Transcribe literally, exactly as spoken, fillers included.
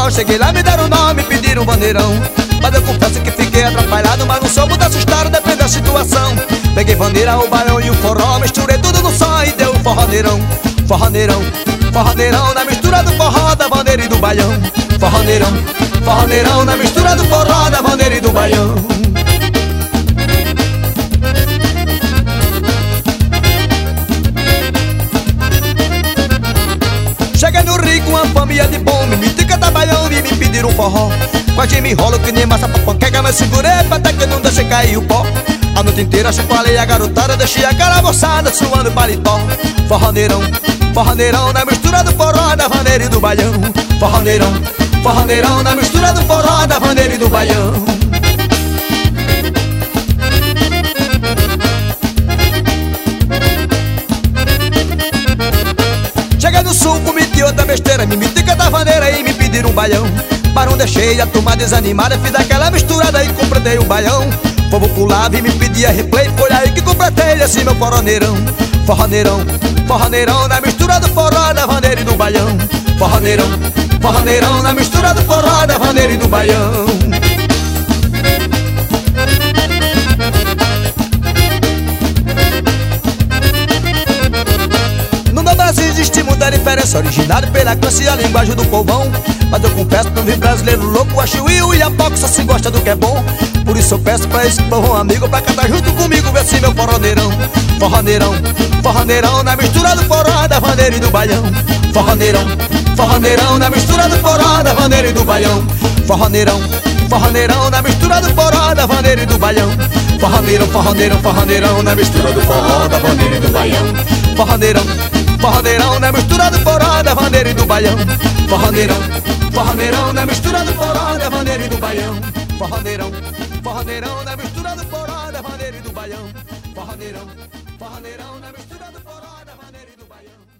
forró. Cheguei lá, me deram o nome, pediram um bandeirão. Mas eu confesso que fiquei atrapalhado, mas não sou muito assustado, depende da situação. Peguei bandeira, o baião e o forró, misturei tudo no som e deu um forroneirão. Forroneirão, forroneirão, na mistura do forró, da bandeira e do baião. Forroneirão, forroneirão, na mistura do forró, da bandeira e do baião. Cheguei no Rio com uma família de bom, me mitica da baião e me pediram um forró. Quase me enrolo que nem massa pra panqueca, mas segurei até que não deixei cair o pó. A noite inteira chacoalhei a garotada, deixei a cara moçada suando paletó. Forroneirão, forroneirão, na mistura do forró, da bandeira e do baião. Forroneirão, forroneirão, na mistura do forró, da bandeira e do baião. Cheguei no sul, cometi outra besteira, me mitica da bandeira e me pediram um baião. Para não deixei a turma desanimada, fiz aquela misturada e completei o baião. O povo pulava e me pedia replay, foi aí que completei esse meu forroneirão. Forroneirão, forroneirão, na mistura do forró, da bandeira e do baião. Forroneirão, forroneirão, na mistura do forró, da bandeira e do baião. No meu Brasil existe muita diferença, originado pela classe e a linguagem do povão. Mas eu confesso que não vi brasileiro louco, acho o Will e a Poco só se gosta do que é bom. Por isso eu peço pra esse povo amigo pra cantar junto comigo esse meu forroneirão. Forroneirão, forroneirão, na mistura do forró, da bandeira e do baião. Forroneirão, forroneirão, na mistura do forró, da bandeira e do baião. Forroneirão, forroneirão, na mistura do forró, da bandeira e do baião. Forroneirão, forroneirão, forroneirão, na mistura do forró, da bandeira e do baião. Forroneirão, forroneirão, na mistura do forró, da bandeira e do baião. Forroneirão, forroneirão, na mistura do forró, da bandeira e do baião. Forroneirão, forroneirão, na mistura do forró, da bandeira e do baião. Forroneirão, forroneirão, na mistura do forró, da bandeira e do baião.